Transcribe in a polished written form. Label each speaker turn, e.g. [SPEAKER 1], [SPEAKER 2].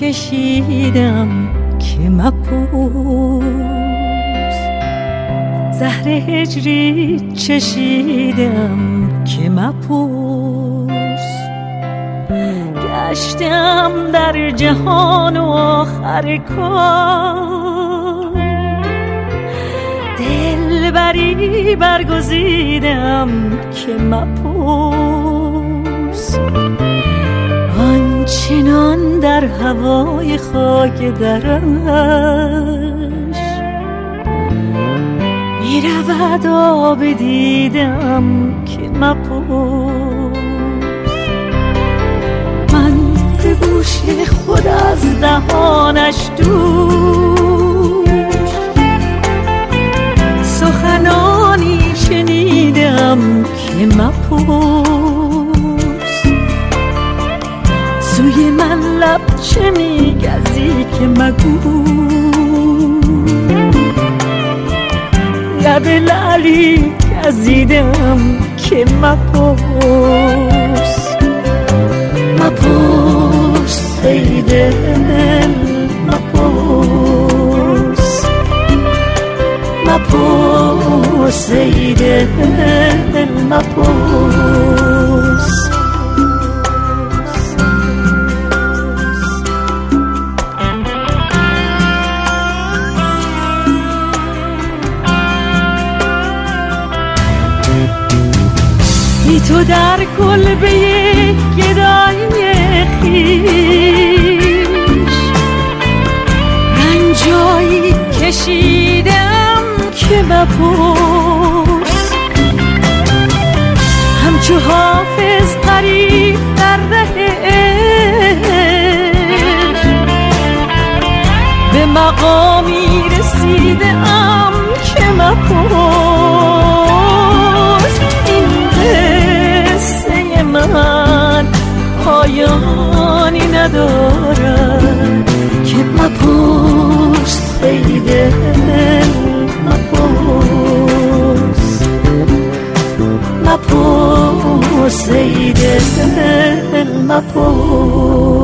[SPEAKER 1] کشیدم که مپرس، زهر هجری چشیدم که مپرس. گشتم در جهان و آخر کار، دلبری برگزیدم که مپرس. آنچنان در هوای خاک درش می رود آب دیدم که مپرس. من به گوش خود از دهانش دوش سخنانی شنیدم که مپرس. سوی من لب چه میگزی که مگو، لب لعلی گزیدم که مپرس. مپرس ای دل مپرس، مپرس ای دل مپرس. بی تو در کلبه گدای خویش رنجایی کشیدم که مپرس. همچو حافظ غریب در ره عشق به مقامی رسیدم که مپرس. این قصه من پایانی ندارد که مپرس ای دل مپرس، مپرس ای دل مپرس.